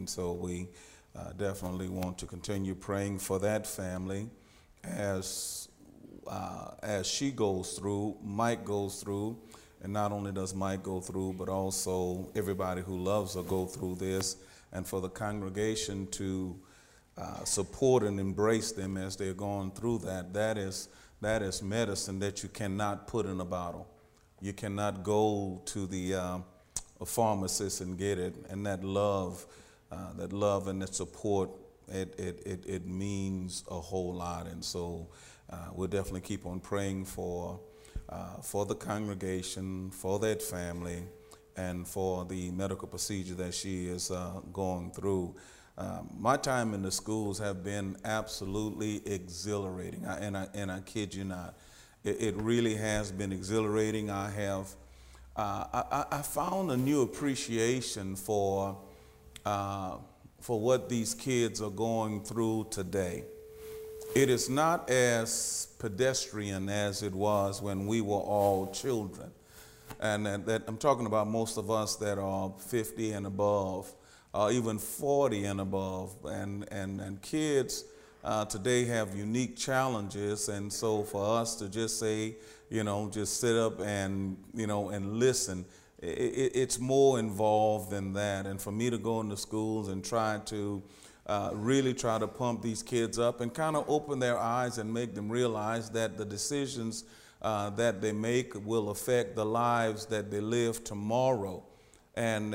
so we definitely want to continue praying for that family as she goes through, Mike goes through, and not only does Mike go through, but also everybody who loves her go through this, and for the congregation to support and embrace them as they're going through that. That is medicine that you cannot put in a bottle. You cannot go to the a pharmacist and get it. And that love and that support, it means a whole lot. And so we'll definitely keep on praying for the congregation, for that family, and for the medical procedure that she is going through. My time in the schools have been absolutely exhilarating, and I kid you not. It really has been exhilarating. I found a new appreciation for what these kids are going through today. It is not as pedestrian as it was when we were all children. And that I'm talking about most of us that are 50 and above, even 40 and above. And kids today have unique challenges. And so for us to just say, just sit up and, and listen, it's more involved than that. And for me to go into schools and really try to pump these kids up and kind of open their eyes and make them realize that the decisions that they make will affect the lives that they live tomorrow. And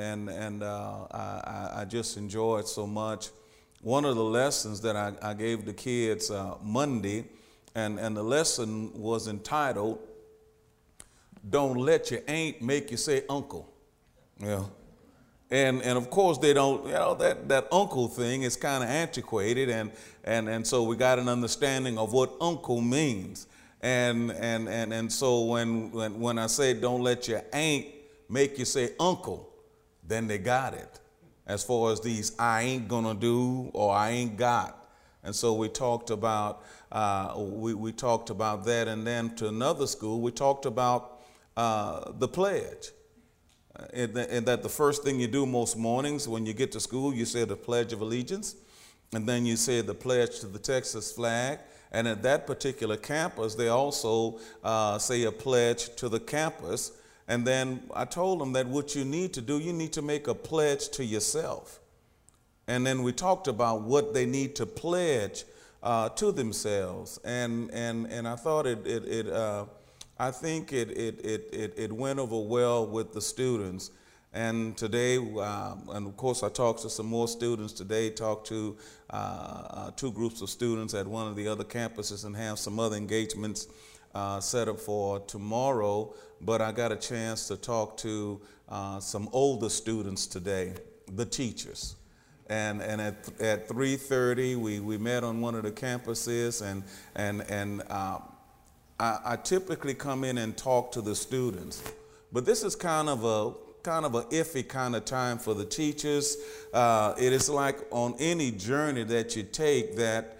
I just enjoy it so much. One of the lessons that I gave the kids Monday, and the lesson was entitled, "Don't let your aunt make you say uncle." Yeah. And of course they don't, that uncle thing is kind of antiquated, and so we got an understanding of what uncle means. And so when I say don't let your aunt make you say uncle, then they got it. As far as these I ain't gonna do or I ain't got. And so we talked about we talked about that, and then to another school we talked about the pledge. And that the first thing you do most mornings when you get to school, you say the Pledge of Allegiance, and then you say the pledge to the Texas flag. And at that particular campus, they also say a pledge to the campus. And then I told them that what you need to do, you need to make a pledge to yourself. And then we talked about what they need to pledge to themselves. And I thought I think it went over well with the students. And today, and of course I talked to some more students today, talked to two groups of students at one of the other campuses, and have some other engagements set up for tomorrow. But I got a chance to talk to some older students today, the teachers. And at 3:30, we met on one of the campuses, and I typically come in and talk to the students, but this is kind of a iffy kind of time for the teachers. It is like on any journey that you take that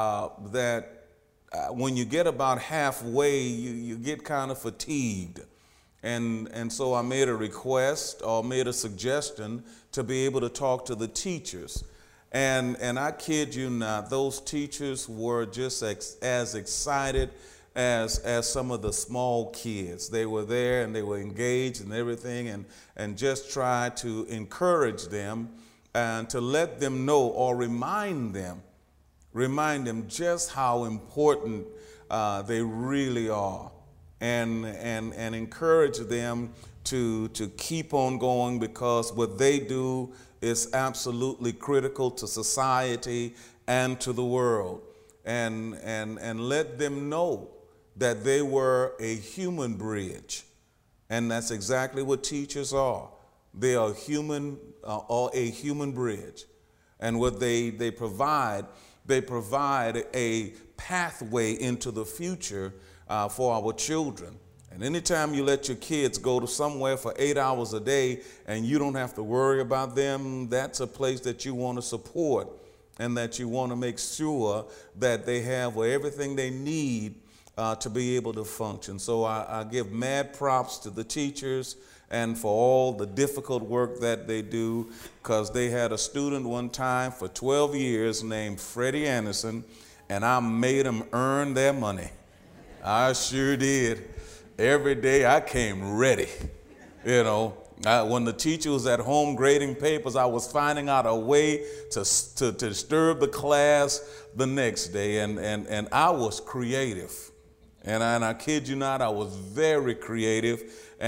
when you get about halfway, you get kind of fatigued. And so I made a request or made a suggestion to be able to talk to the teachers. And I kid you not, those teachers were just as excited as some of the small kids. They were there and they were engaged and everything, and just try to encourage them and to let them know or remind them just how important they really are, and encourage them to keep on going, because what they do is absolutely critical to society and to the world, and let them know that they were a human bridge. And that's exactly what teachers are. They are human, or a human bridge. And what they provide a pathway into the future for our children. And anytime you let your kids go to somewhere for 8 hours a day and you don't have to worry about them, that's a place that you want to support, and that you want to make sure that they have everything they need to be able to function. So I give mad props to the teachers and for all the difficult work that they do, because they had a student one time for 12 years named Freddie Anderson, and I made them earn their money. I sure did. Every day I came ready. You know, when the teacher was at home grading papers, I was finding out a way to disturb the class the next day, and I was creative. And I kid you not, I was very creative,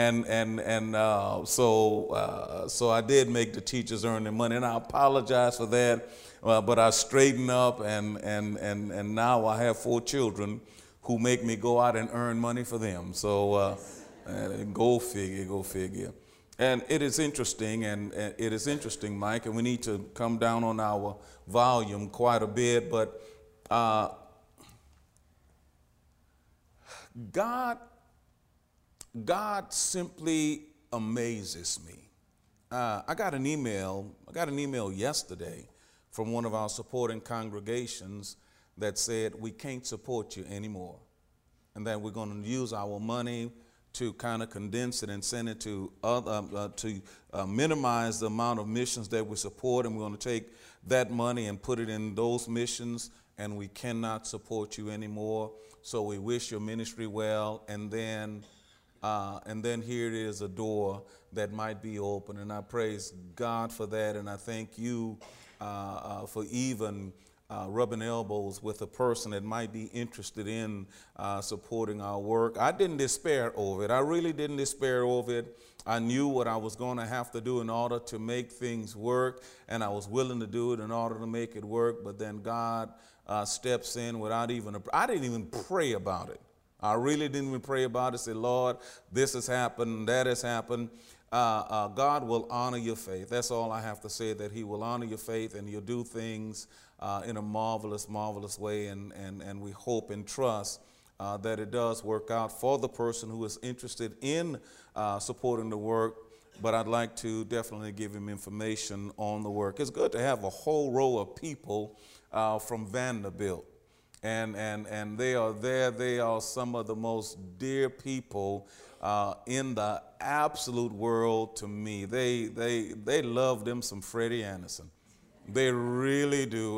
so I did make the teachers earn their money, and I apologize for that, but I straightened up, and now I have 4 children who make me go out and earn money for them. So go figure, go figure. And it is interesting, Mike, and we need to come down on our volume quite a bit, but God simply amazes me. I got an email yesterday from one of our supporting congregations that said we can't support you anymore, and that we're going to use our money to kind of condense it and send it to minimize the amount of missions that we support, and we're going to take that money and put it in those missions, and we cannot support you anymore. So we wish your ministry well, and then here it is, a door that might be open, and I praise God for that, and I thank you for even rubbing elbows with a person that might be interested in supporting our work. I didn't despair over it. I really didn't despair over it. I knew what I was going to have to do in order to make things work, and I was willing to do it in order to make it work, but then God steps in without I didn't even pray about it. I really didn't even pray about it. Say, Lord, this has happened, that has happened. God will honor your faith. That's all I have to say, that he will honor your faith, and you'll do things in a marvelous, marvelous way. And we hope and trust that it does work out for the person who is interested in supporting the work. But I'd like to definitely give him information on the work. It's good to have a whole row of people from Vanderbilt. And they are there. They are some of the most dear people in the absolute world to me. They love them some Freddie Anderson. They really do,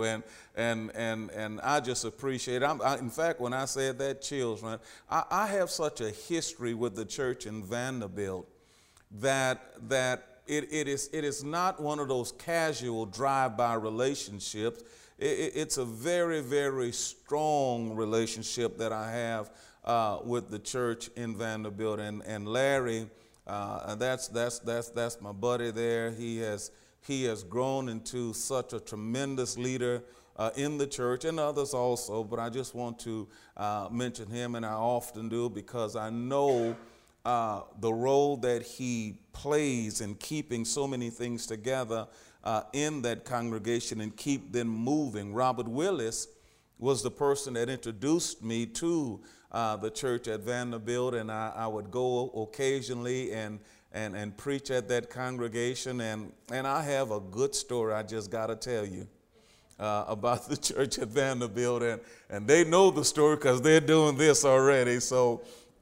and I just appreciate it. In fact, when I said that, chills, man. I have such a history with the church in Vanderbilt that it is not one of those casual drive-by relationships. It's a very, very strong relationship that I have with the church in Vanderbilt, and Larry, that's my buddy there. He has grown into such a tremendous leader in the church, and others also, but I just want to mention him, and I often do, because I know the role that he plays in keeping so many things together in that congregation and keep them moving. Robert Willis was the person that introduced me to the church at Vanderbilt, and I would go occasionally and preach at that congregation, and I have a good story I just got to tell you about the church at Vanderbilt, and they know the story because they're doing this already. So,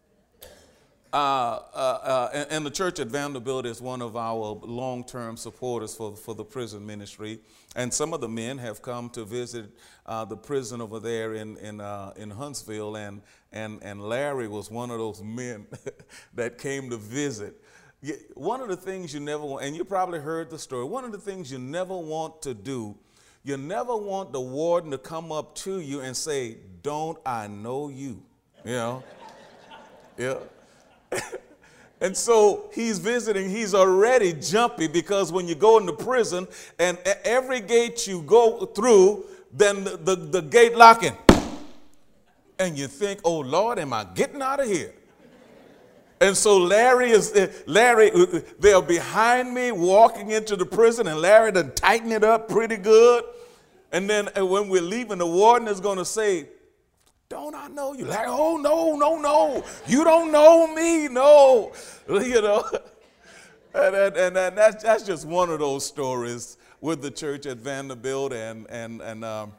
and the church at Vanderbilt is one of our long-term supporters for the prison ministry, and some of the men have come to visit the prison over there in Huntsville, and Larry was one of those men that came to visit. One of the things you never want, and you probably heard the story, one of the things you never want to do, you never want the warden to come up to you and say, "Don't I know you?" You know? Yeah. And so he's visiting, he's already jumpy, because when you go into prison and every gate you go through, then the gate locking. And you think, "Oh Lord, am I getting out of here?" And so Larry, they're behind me walking into the prison, and Larry done tighten it up pretty good. And then when we're leaving, the warden is going to say, "Don't I know you?" Larry, "Oh, no, you don't know me, no." You know, and that's just one of those stories with the church at Vanderbilt.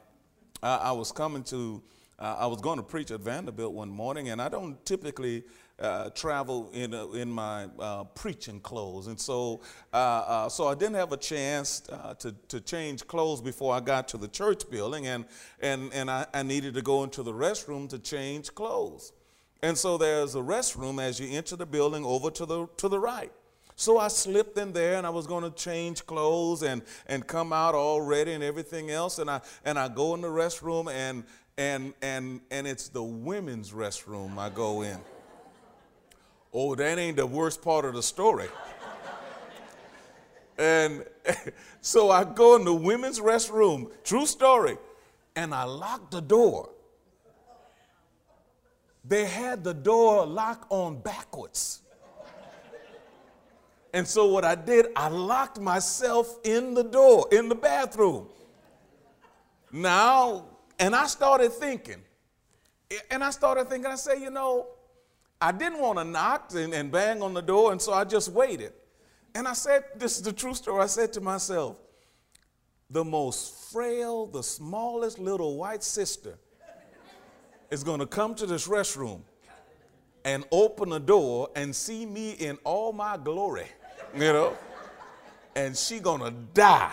I was going to preach at Vanderbilt one morning, and I don't typically travel in my preaching clothes. And so I didn't have a chance to change clothes before I got to the church building, and I needed to go into the restroom to change clothes. And so there's a restroom as you enter the building over to the right. So I slipped in there, and I was going to change clothes and come out all ready and everything else. And I go in the restroom, and it's the women's restroom I go in. Oh, that ain't the worst part of the story. And so I go in the women's restroom, true story, and I lock the door. They had the door lock on backwards. And so what I did, I locked myself in the door, in the bathroom. Now, and I started thinking, I said, I didn't want to knock and bang on the door, and so I just waited. And I said, this is the true story, I said to myself, the most frail, the smallest little white sister is going to come to this restroom and open the door and see me in all my glory, and she gonna die,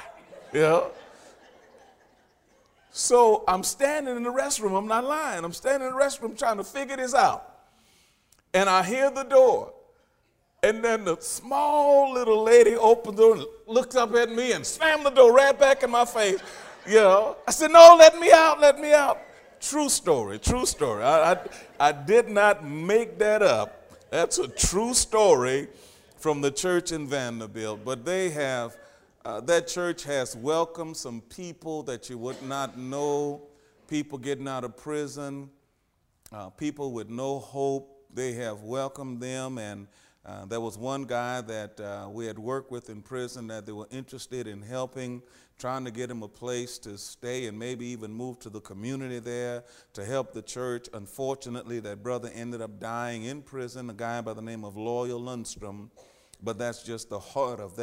So I'm standing in the restroom, I'm not lying, I'm standing in the restroom trying to figure this out. And I hear the door, and then the small little lady opens the door and looks up at me and slammed the door right back in my face. I said, no, let me out. True story. I did not make that up. That's a true story from the church in Vanderbilt. But they have, that church has welcomed some people that you would not know, people getting out of prison, people with no hope. They have welcomed them, and there was one guy that we had worked with in prison that they were interested in helping, trying to get him a place to stay and maybe even move to the community there to help the church. Unfortunately, that brother ended up dying in prison, a guy by the name of Loyal Lundstrom, but that's just the heart of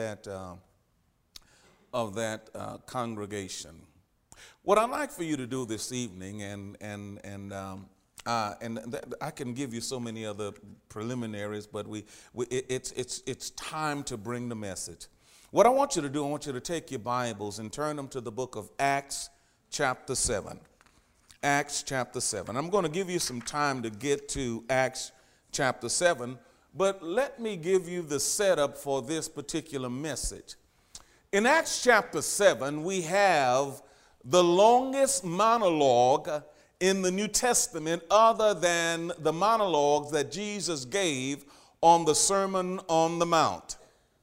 that congregation. What I'd like for you to do this evening, and I can give you so many other preliminaries, but it's time to bring the message. What I want you to do, I want you to take your Bibles and turn them to the book of Acts chapter 7. Acts chapter 7. I'm going to give you some time to get to Acts chapter 7, but let me give you the setup for this particular message. In Acts chapter 7, we have the longest monologue in the New Testament other than the monologues that Jesus gave on the Sermon on the Mount.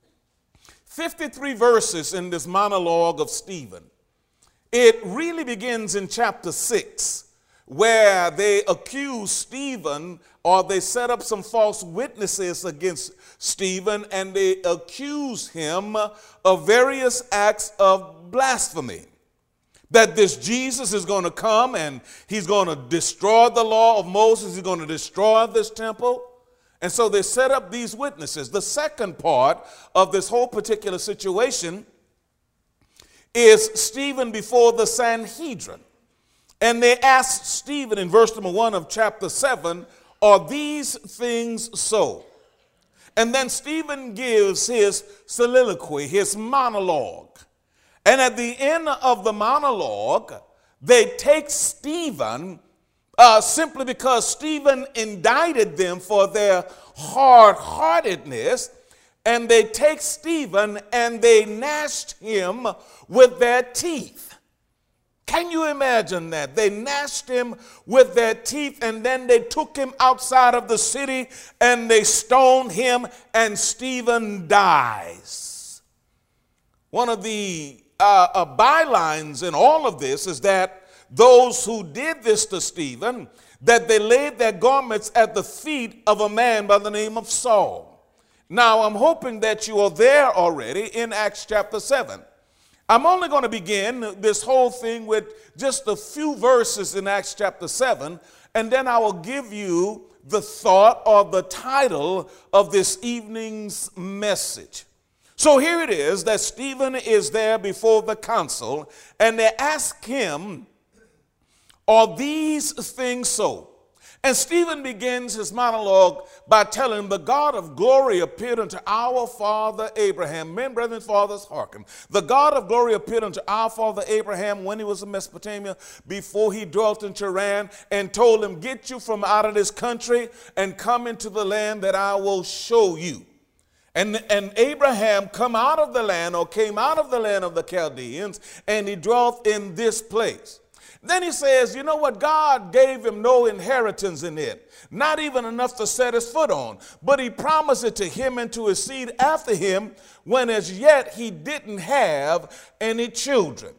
53 verses in this monologue of Stephen. It really begins in chapter 6, where they accuse Stephen, or they set up some false witnesses against Stephen, and they accuse him of various acts of blasphemy. That this Jesus is going to come and he's going to destroy the law of Moses. He's going to destroy this temple. And so they set up these witnesses. The second part of this whole particular situation is Stephen before the Sanhedrin. And they asked Stephen in verse number 1 of chapter 7, are these things so? And then Stephen gives his soliloquy, his monologue. And at the end of the monologue, they take Stephen simply because Stephen indicted them for their hard-heartedness, and they take Stephen and they gnashed him with their teeth. Can you imagine that? They gnashed him with their teeth, and then they took him outside of the city and they stoned him, and Stephen dies. One of the bylines in all of this is that those who did this to Stephen, that they laid their garments at the feet of a man by the name of Saul. Now, I'm hoping that you are there already in Acts chapter 7. I'm only going to begin this whole thing with just a few verses in Acts chapter 7, and then I will give you the thought or the title of this evening's message. So here it is that Stephen is there before the council, and they ask him, are these things so? And Stephen begins his monologue by telling him, the God of glory appeared unto our father Abraham. Men, brethren, fathers, hearken. The God of glory appeared unto our father Abraham when he was in Mesopotamia, before he dwelt in Charan, and told him, get you from out of this country and come into the land that I will show you. And Abraham came out of the land of the Chaldeans, and he dwelt in this place. Then he says, you know what? God gave him no inheritance in it, not even enough to set his foot on. But he promised it to him and to his seed after him, when as yet he didn't have any children.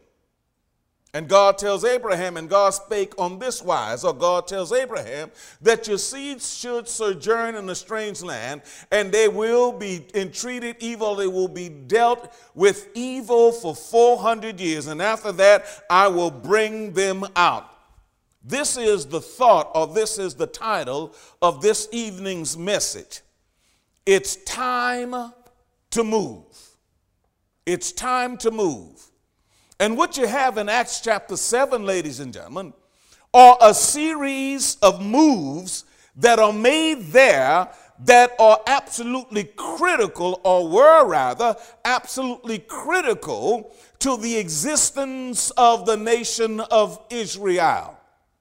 And God tells Abraham, and God spake on this wise, or God tells Abraham, that your seed should sojourn in a strange land, and they will be entreated evil, they will be dealt with evil for 400 years, and after that I will bring them out. This is the thought, or this is the title of this evening's message. It's time to move. It's time to move. And what you have in Acts chapter 7, ladies and gentlemen, are a series of moves that are made there that are absolutely critical, or were rather absolutely critical to the existence of the nation of Israel.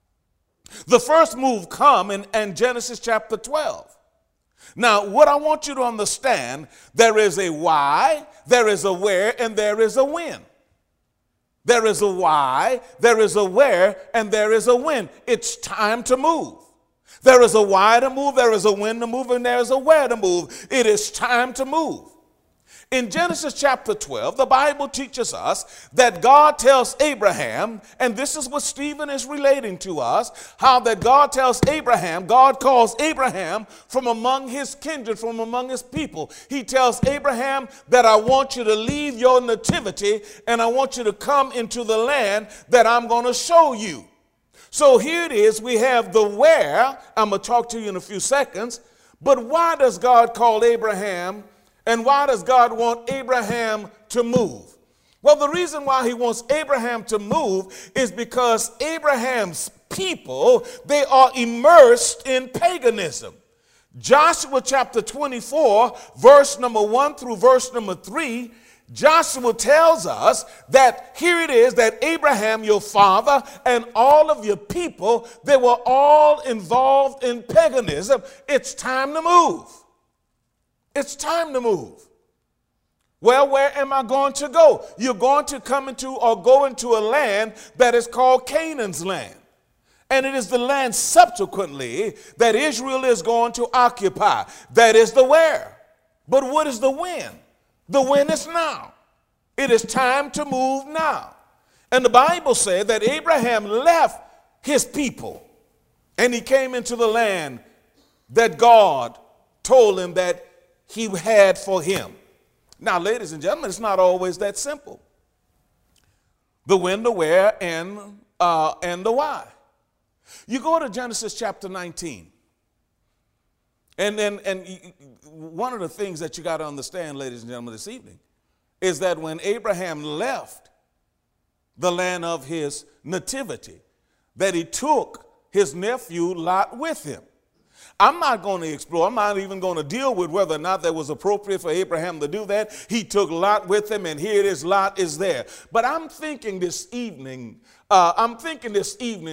The first move come in Genesis chapter 12. Now, what I want you to understand, there is a why, there is a where, and there is a when. There is a why, there is a where, and there is a when. It's time to move. There is a why to move, there is a when to move, and there is a where to move. It is time to move. In Genesis chapter 12, the Bible teaches us that God tells Abraham, and this is what Stephen is relating to us, how that God tells Abraham, God calls Abraham from among his kindred, from among his people. He tells Abraham that I want you to leave your nativity and I want you to come into the land that I'm going to show you. So here it is, we have the where, I'm going to talk to you in a few seconds, but why does God call Abraham? And why does God want Abraham to move? Well, the reason why he wants Abraham to move is because Abraham's people, they are immersed in paganism. Joshua chapter 24, verse number 1 through verse number 3, Joshua tells us that here it is that Abraham, your father, and all of your people, they were all involved in paganism. It's time to move. It's time to move. Well, where am I going to go? You're going to come into or go into a land that is called Canaan's land. And it is the land subsequently that Israel is going to occupy. That is the where. But what is the when? The when is now. It is time to move now. And the Bible said that Abraham left his people and he came into the land that God told him that he had for him. Now, ladies and gentlemen, it's not always that simple. The when, the where, and the why. You go to Genesis chapter 19. And one of the things that you got to understand, ladies and gentlemen, this evening, is that when Abraham left the land of his nativity, that he took his nephew Lot with him. I'm not going to explore, I'm not even going to deal with whether or not that was appropriate for Abraham to do that. He took Lot with him, and here it is, Lot is there. But I'm thinking this evening, Curtis,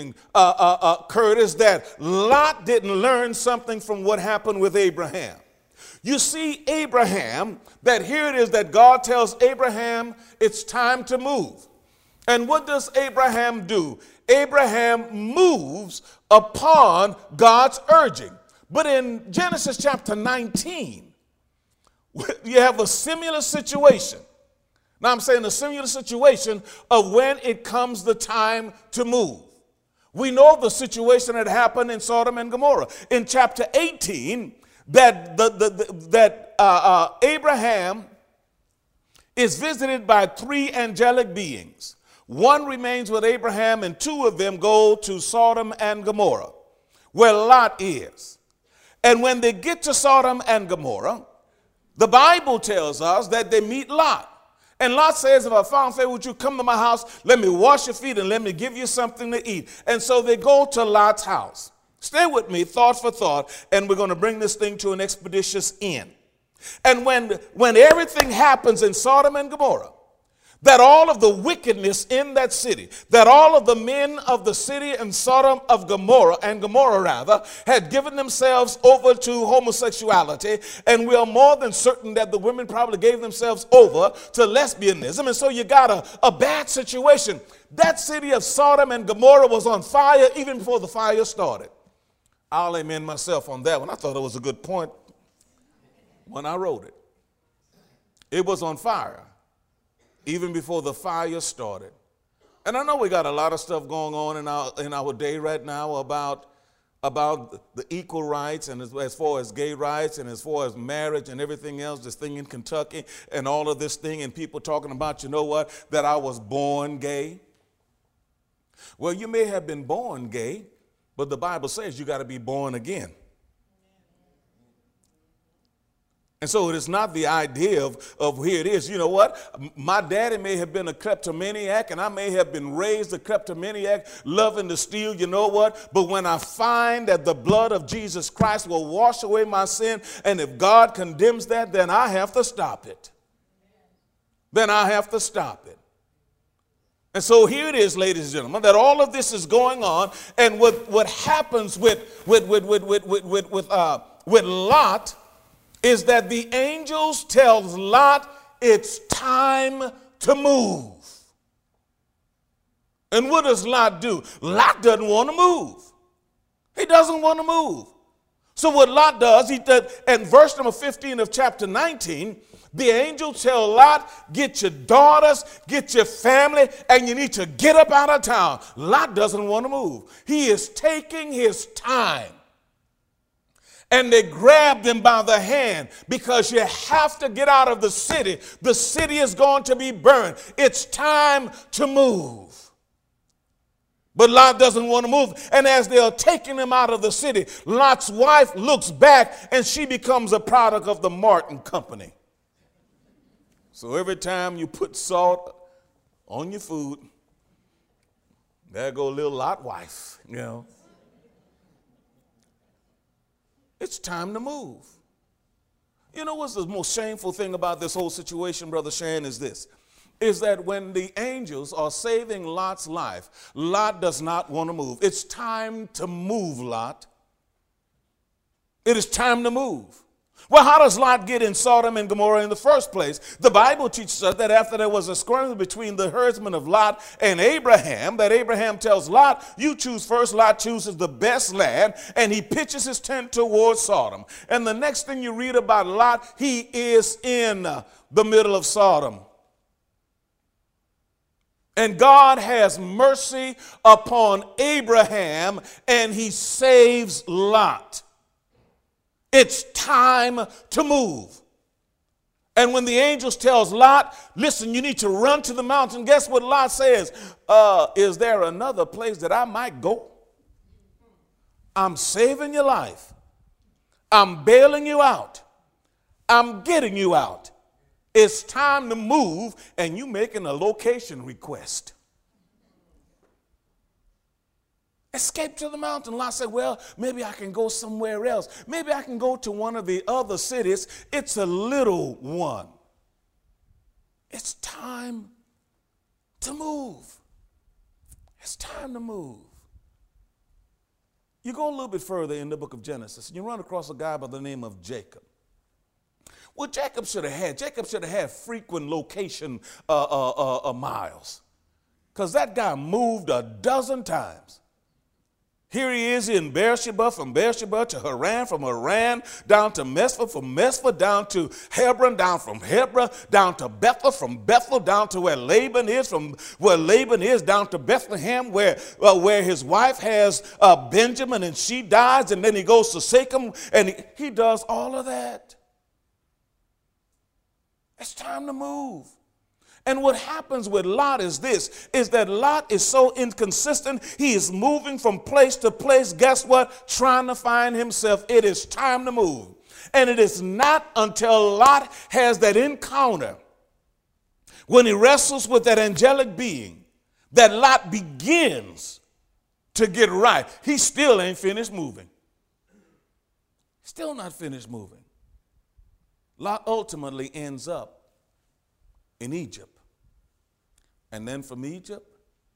that Lot didn't learn something from what happened with Abraham. You see, Abraham, that here it is that God tells Abraham it's time to move. And what does Abraham do? Abraham moves upon God's urging. But in Genesis chapter 19, you have a similar situation. Now I'm saying a similar situation of when it comes the time to move. We know the situation that happened in Sodom and Gomorrah. In chapter 18, that Abraham is visited by three angelic beings. One remains with Abraham, and two of them go to Sodom and Gomorrah, where Lot is. And when they get to Sodom and Gomorrah, the Bible tells us that they meet Lot. And Lot says, if I found favor, would you come to my house? Let me wash your feet and let me give you something to eat. And so they go to Lot's house. Stay with me, thought for thought, and we're going to bring this thing to an expeditious end. And when everything happens in Sodom and Gomorrah, that all of the wickedness in that city, that all of the men of the city and Sodom of Gomorrah, had given themselves over to homosexuality, and we are more than certain that the women probably gave themselves over to lesbianism, and so you got a bad situation. That city of Sodom and Gomorrah was on fire even before the fire started. I'll amen myself on that one. I thought it was a good point when I wrote it. It was on fire even before the fire started. And I know we got a lot of stuff going on in our day right now about the equal rights, and as far as gay rights, and as far as marriage and everything else, this thing in Kentucky and all of this thing, and people talking about, you know what, that I was born gay. Well, you may have been born gay, but the Bible says you got to be born again. And so it is not the idea of here it is. You know what? My daddy may have been a kleptomaniac, and I may have been raised a kleptomaniac, loving to steal, you know what? But when I find that the blood of Jesus Christ will wash away my sin, and if God condemns that, then I have to stop it. Then I have to stop it. And so here it is, ladies and gentlemen, that all of this is going on, and what happens with Lot is that the angels tells Lot it's time to move. And what does Lot do? Lot doesn't want to move. He doesn't want to move. So what Lot does, in verse number 15 of chapter 19, the angel tell Lot, get your daughters, get your family, and you need to get up out of town. Lot doesn't want to move. He is taking his time. And they grabbed him by the hand because you have to get out of the city. The city is going to be burned. It's time to move. But Lot doesn't want to move. And as they are taking him out of the city, Lot's wife looks back and she becomes a product of the Martin Company. So every time you put salt on your food, there go a little Lot wife, you know. It's time to move. You know what's the most shameful thing about this whole situation, Brother Shan, is this, is that when the angels are saving Lot's life, Lot does not want to move. It's time to move, Lot. It is time to move. Well, how does Lot get in Sodom and Gomorrah in the first place? The Bible teaches us that after there was a skirmish between the herdsmen of Lot and Abraham, that Abraham tells Lot, you choose first. Lot chooses the best land, and he pitches his tent towards Sodom. And the next thing you read about Lot, he is in the middle of Sodom. And God has mercy upon Abraham, and he saves Lot. It's time to move. And when the angels tells Lot, listen, you need to run to the mountain, guess what Lot says? Is there another place that I might go? I'm saving your life. I'm bailing you out. I'm getting you out. It's time to move, and you making a location request. Escape to the mountain. Lot said, well, maybe I can go somewhere else. Maybe I can go to one of the other cities. It's a little one. It's time to move. It's time to move. You go a little bit further in the book of Genesis, and you run across a guy by the name of Jacob. Well, Jacob should have had frequent location miles, because that guy moved a dozen times. Here he is in Beersheba, from Beersheba to Haran, from Haran down to Mesphah, from Mesphah down to Hebron, down from Hebron down to Bethel, from Bethel down to where Laban is, from where Laban is down to Bethlehem, where his wife has Benjamin, and she dies, and then he goes to Shechem, and he does all of that. It's time to move. And what happens with Lot is this, is that Lot is so inconsistent. He is moving from place to place. Guess what? Trying to find himself. It is time to move. And it is not until Lot has that encounter, when he wrestles with that angelic being, that Lot begins to get right. He still ain't finished moving. Still not finished moving. Lot ultimately ends up in Egypt. And then from Egypt,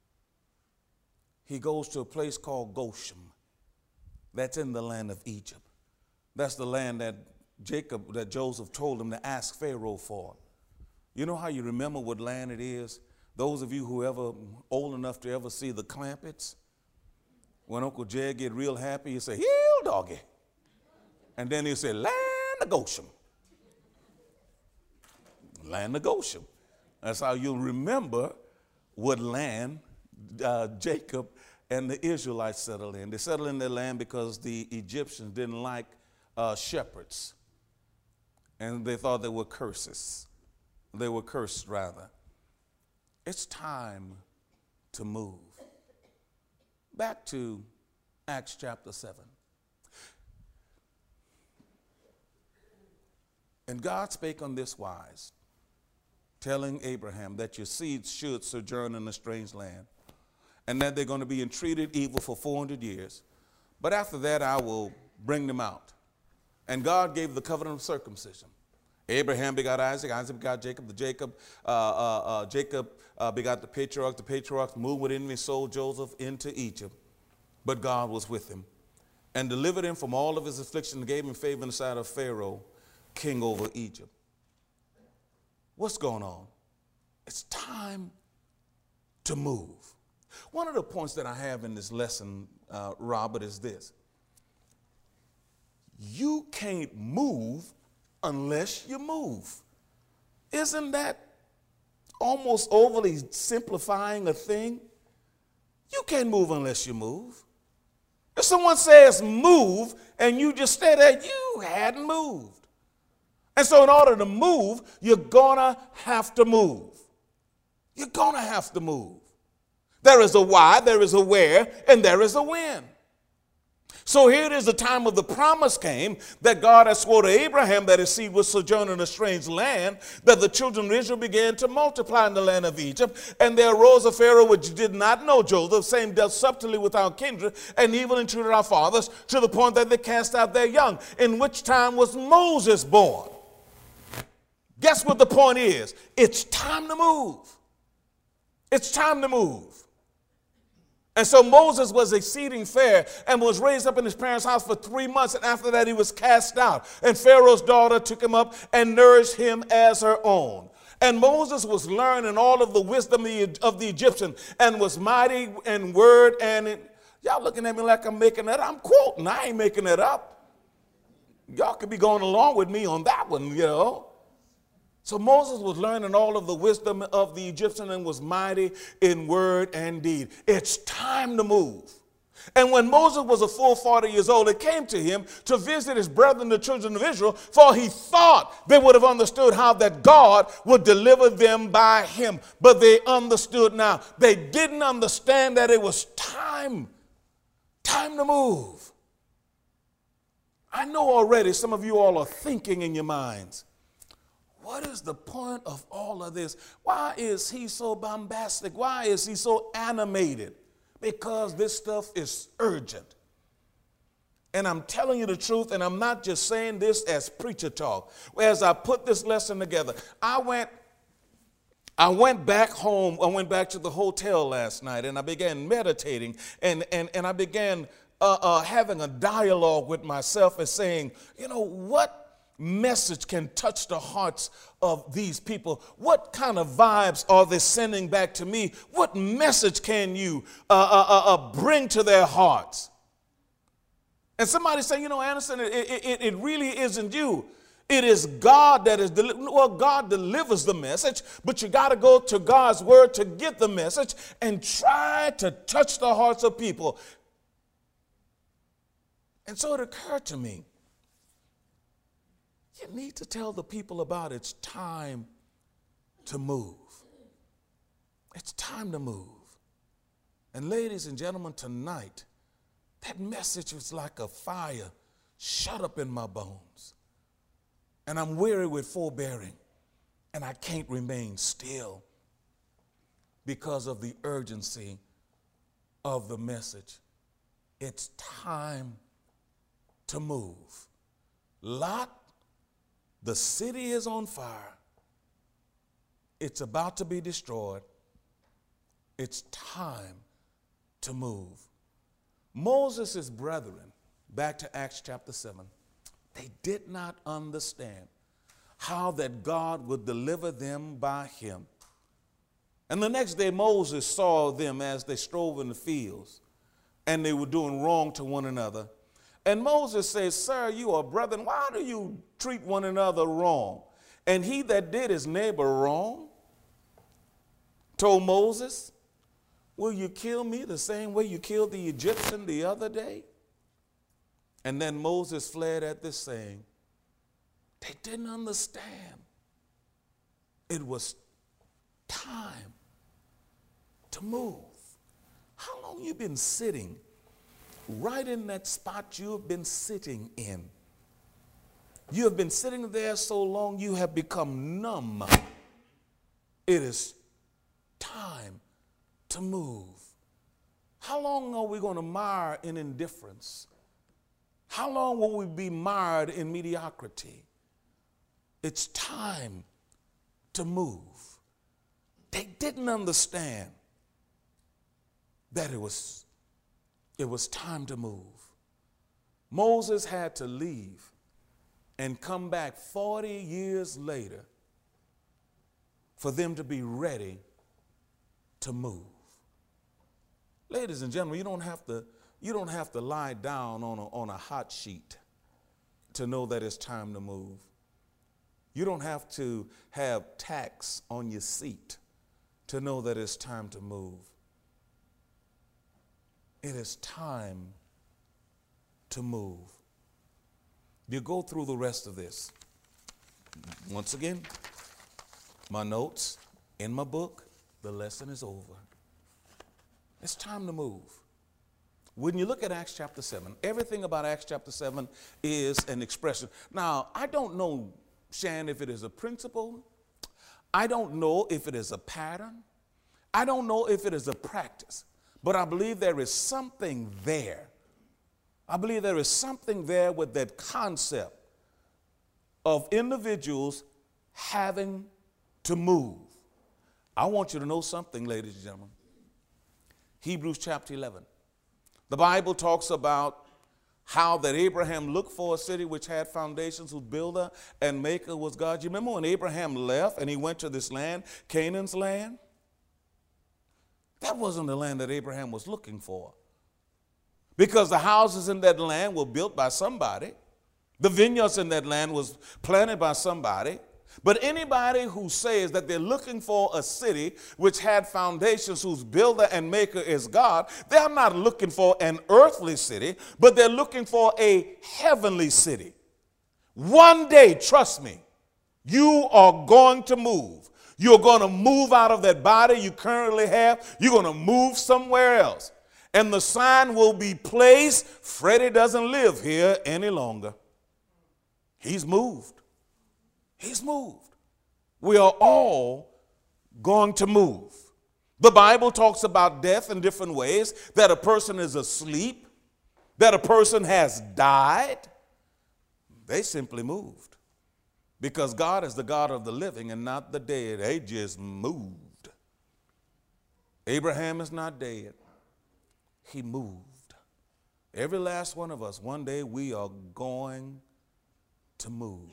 he goes to a place called Goshen. That's in the land of Egypt. That's the land that Joseph told him to ask Pharaoh for. You know how you remember what land it is? Those of you who ever old enough to ever see the Clampetts, when Uncle Jed get real happy, he'll say, "Heel, doggy." And then he'll say, "Land of Goshen." Land of Goshen. That's how you'll remember what land Jacob and the Israelites settled in. They settled in their land because the Egyptians didn't like shepherds. And they thought they were curses. They were cursed, rather. It's time to move. Back to Acts chapter 7. And God spake on this wise, telling Abraham that your seeds should sojourn in a strange land, and that they're going to be entreated evil for 400 years. But after that, I will bring them out. And God gave the covenant of circumcision. Abraham begot Isaac, Isaac begot Jacob, Jacob begot the patriarchs moved with envy, sold Joseph into Egypt. But God was with him and delivered him from all of his affliction and gave him favor in the sight of Pharaoh, king over Egypt. What's going on? It's time to move. One of the points that I have in this lesson, Robert, is this. You can't move unless you move. Isn't that almost overly simplifying a thing? You can't move unless you move. If someone says move and you just stay there, you hadn't moved. And so in order to move, you're gonna have to move. You're gonna have to move. There is a why, there is a where, and there is a when. So here it is, the time of the promise came that God had swore to Abraham that his seed would sojourn in a strange land, that the children of Israel began to multiply in the land of Egypt. And there arose a Pharaoh which did not know Joseph, saying, dealt subtly with our kindred, and evil entreated our fathers, to the point that they cast out their young, in which time was Moses born. Guess what the point is? It's time to move. It's time to move. And so Moses was exceeding fair and was raised up in his parents' house for 3 months. And after that, he was cast out. And Pharaoh's daughter took him up and nourished him as her own. And Moses was learned in all of the wisdom of the Egyptian and was mighty in word and in. Y'all looking at me like I'm making that up. I'm quoting. I ain't making it up. Y'all could be going along with me on that one, you know. So Moses was learning all of the wisdom of the Egyptian and was mighty in word and deed. It's time to move. And when Moses was a full 40 years old, it came to him to visit his brethren, the children of Israel, for he thought they would have understood how that God would deliver them by him. But they understood now. They didn't understand that it was time to move. I know already some of you all are thinking in your minds, what is the point of all of this? Why is he so bombastic? Why is he so animated? Because this stuff is urgent. And I'm telling you the truth, and I'm not just saying this as preacher talk. As I put this lesson together, I went back home. I went back to the hotel last night, and I began meditating, and I began having a dialogue with myself and saying, you know, what message can touch the hearts of these people? What kind of vibes are they sending back to me? What message can you bring to their hearts? And somebody say, you know, Anderson, it really isn't you. It is God that is, God delivers the message, but you got to go to God's word to get the message and try to touch the hearts of people. And so it occurred to me, you need to tell the people about it's time to move. It's time to move. And ladies and gentlemen, tonight, that message was like a fire shut up in my bones. And I'm weary with forbearing, and I can't remain still because of the urgency of the message. It's time to move. Lot, the city is on fire. It's about to be destroyed. It's time to move. Moses' brethren, back to Acts chapter 7, they did not understand how that God would deliver them by him. And the next day Moses saw them as they strove in the fields, and they were doing wrong to one another. And Moses says, sir, you are brethren, why do you treat one another wrong? And he that did his neighbor wrong told Moses, will you kill me the same way you killed the Egyptian the other day? And then Moses fled at this saying. They didn't understand. It was time to move. How long you been sitting right in that spot you have been sitting in? You have been sitting there so long you have become numb. It is time to move. How long are we going to mire in indifference? How long will we be mired in mediocrity? It's time to move. They didn't understand that it was time to move. Moses had to leave and come back 40 years later for them to be ready to move. Ladies and gentlemen, you don't have to lie down on a hot sheet to know that it's time to move. You don't have to have tacks on your seat to know that it's time to move. It is time to move. You go through the rest of this. Once again, my notes in my book, the lesson is over. It's time to move. When you look at Acts chapter 7, everything about Acts chapter 7 is an expression. Now, I don't know, Shan, if it is a principle. I don't know if it is a pattern. I don't know if it is a practice. But I believe there is something there. I believe there is something there with that concept of individuals having to move. I want you to know something, ladies and gentlemen. Hebrews chapter 11. The Bible talks about how that Abraham looked for a city which had foundations, whose builder and maker was God. You remember when Abraham left and he went to this land, Canaan's land? That wasn't the land that Abraham was looking for, because the houses in that land were built by somebody. The vineyards in that land was planted by somebody. But anybody who says that they're looking for a city which had foundations, whose builder and maker is God, they're not looking for an earthly city, but they're looking for a heavenly city. One day, trust me, you are going to move. You're going to move out of that body you currently have. You're going to move somewhere else. And the sign will be placed, Freddie doesn't live here any longer. He's moved. He's moved. We are all going to move. The Bible talks about death in different ways, that a person is asleep, that a person has died. They simply moved, because God is the God of the living and not the dead. They just moved. Abraham is not dead. He moved. Every last one of us, one day we are going to move.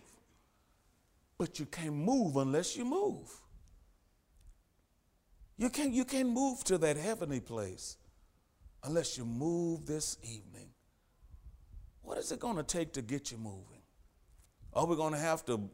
But you can't move unless you move. You can't move to that heavenly place unless you move this evening. What is it going to take to get you moving? Are we going to have to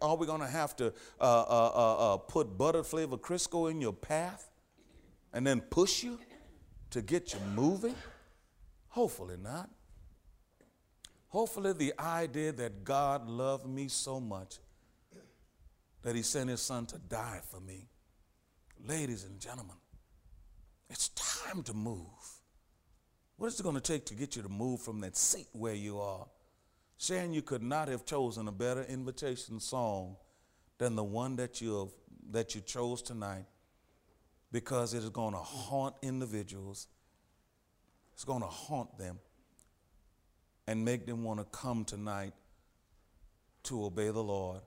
put butter flavor Crisco in your path and then push you to get you moving? Hopefully not. Hopefully the idea that God loved me so much that he sent his son to die for me. Ladies and gentlemen, it's time to move. What is it going to take to get you to move from that seat where you are? Sharon, you could not have chosen a better invitation song than the one that you chose tonight, because it is going to haunt individuals. It's going to haunt them and make them want to come tonight to obey the Lord.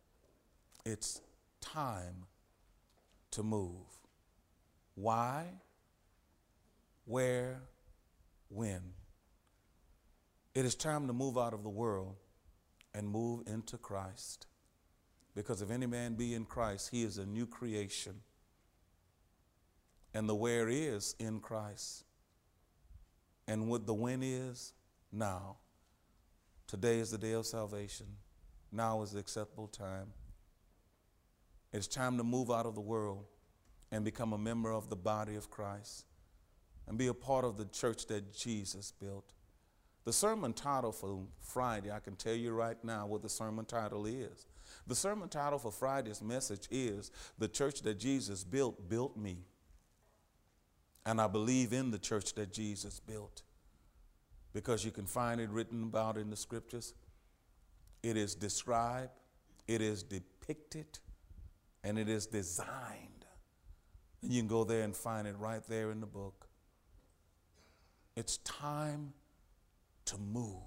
It's time to move. Why? Where? When? It is time to move out of the world and move into Christ. Because if any man be in Christ, he is a new creation. And the where is in Christ. And what the when is now. Today is the day of salvation. Now is the acceptable time. It's time to move out of the world and become a member of the body of Christ and be a part of the church that Jesus built. The sermon title for Friday, I can tell you right now what the sermon title is. The sermon title for Friday's message is "The Church That Jesus Built, Built Me." And I believe in the church that Jesus built because you can find it written about in the scriptures. It is described, it is depicted, and it is designed. And you can go there and find it right there in the book. It's time to move.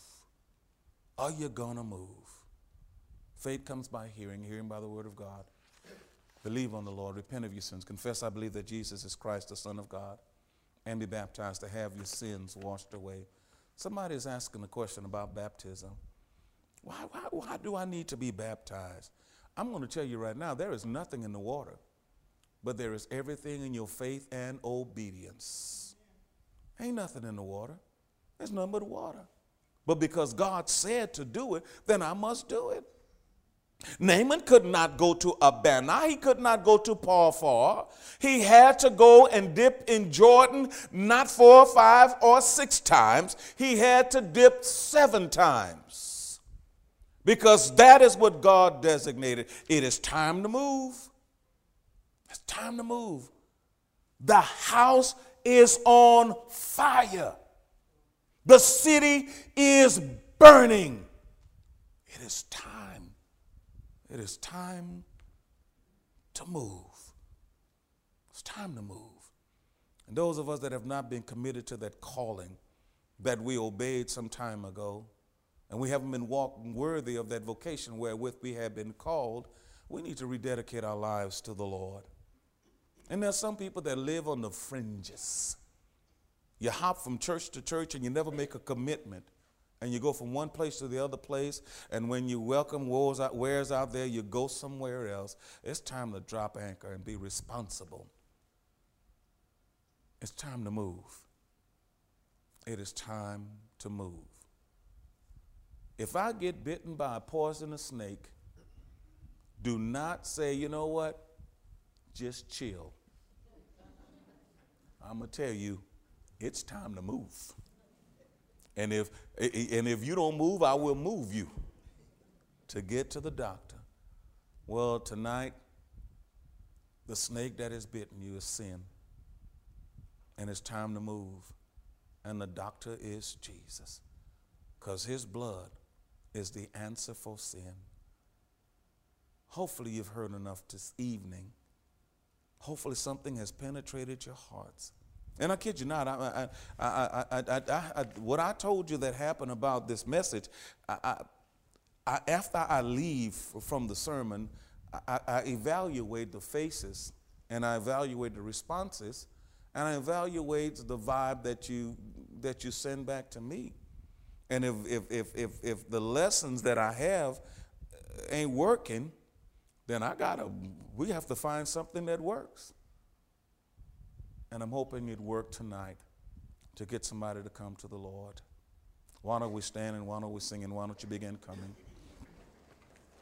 Are you gonna move? Faith comes by hearing, hearing by the word of God. Believe on the Lord, repent of your sins, confess I believe that Jesus is Christ, the Son of God, and be baptized to have your sins washed away. Somebody is asking a question about baptism. Why do I need to be baptized? I'm going to tell you right now, there is nothing in the water, but there is everything in your faith and obedience. Ain't nothing in the water. There's nothing but water. But because God said to do it, then I must do it. Naaman could not go to Abana. He could not go to Paphar. He had to go and dip in Jordan not 4, 5, or 6 times. He had to dip 7 times because that is what God designated. It is time to move. It's time to move. The house is on fire. The city is burning. It is time. It is time to move. It's time to move. And those of us that have not been committed to that calling that we obeyed some time ago, and we haven't been walking worthy of that vocation wherewith we have been called, we need to rededicate our lives to the Lord. And there's some people that live on the fringes. You hop from church to church and you never make a commitment. And you go from one place to the other place, and when your welcome wears out there, you go somewhere else. It's time to drop anchor and be responsible. It's time to move. It is time to move. If I get bitten by a poisonous snake, do not say, you know what, just chill. I'm going to tell you, it's time to move. And if you don't move, I will move you to get to the doctor. Well, tonight, the snake that has bitten you is sin. And it's time to move. And the doctor is Jesus. Because his blood is the answer for sin. Hopefully you've heard enough this evening. Hopefully something has penetrated your hearts. And I kid you not, what I told you that happened about this message, after I leave from the sermon, I evaluate the faces, and I evaluate the responses, and I evaluate the vibe that you send back to me. And if the lessons that I have ain't working, then we have to find something that works. And I'm hoping it worked tonight to get somebody to come to the Lord. Why don't we stand and why don't we sing and why don't you begin coming?